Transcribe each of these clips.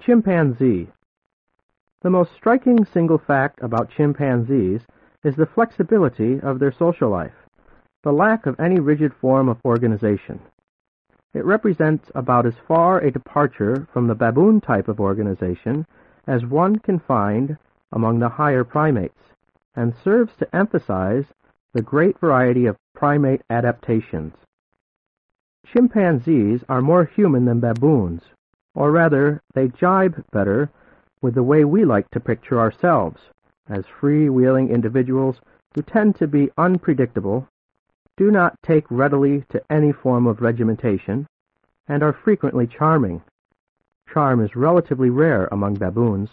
Chimpanzee. The most striking single fact about chimpanzees is the flexibility of their social life, the lack of any rigid form of organization. It represents about as far a departure from the baboon type of organization as one can find among the higher primates, and serves to emphasize the great variety of primate adaptations. Chimpanzees are more human than baboons, or rather, they jibe better with the way we like to picture ourselves, as free-wheeling individuals who tend to be unpredictable, do not take readily to any form of regimentation, and are frequently charming. Charm is relatively rare among baboons.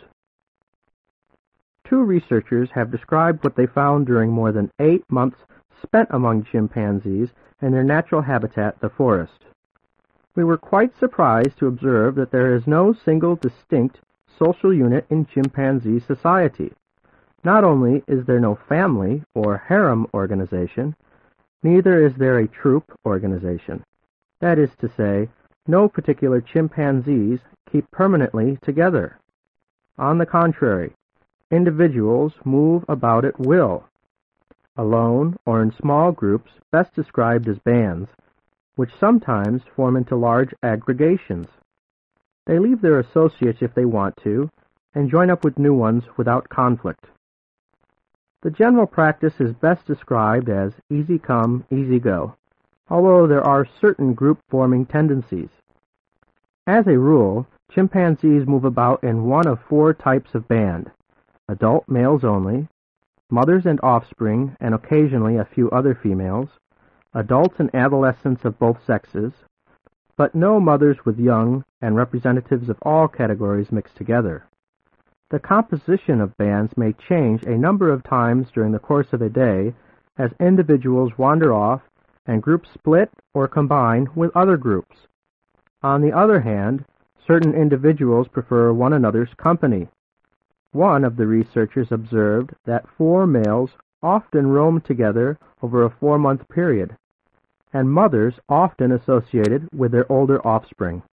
Two researchers have described what they found during more than 8 months spent among chimpanzees in their natural habitat, the forest. We were quite surprised to observe that there is no single distinct social unit in chimpanzee society. Not only is there no family or harem organization, neither is there a troop organization. That is to say, no particular chimpanzees keep permanently together. On the contrary, individuals move about at will, alone or in small groups best described as bands, which sometimes form into large aggregations. They leave their associates if they want to, and join up with new ones without conflict. The general practice is best described as easy come, easy go, although there are certain group-forming tendencies. As a rule, chimpanzees move about in one of 4 types of band: adult males only, mothers and offspring, and occasionally a few other females, adults and adolescents of both sexes, but no mothers with young, and representatives of all categories mixed together. The composition of bands may change a number of times during the course of a day as individuals wander off and groups split or combine with other groups. On the other hand, certain individuals prefer one another's company. One of the researchers observed that 4 males often roam together over a 4-month period, and mothers often associated with their older offspring.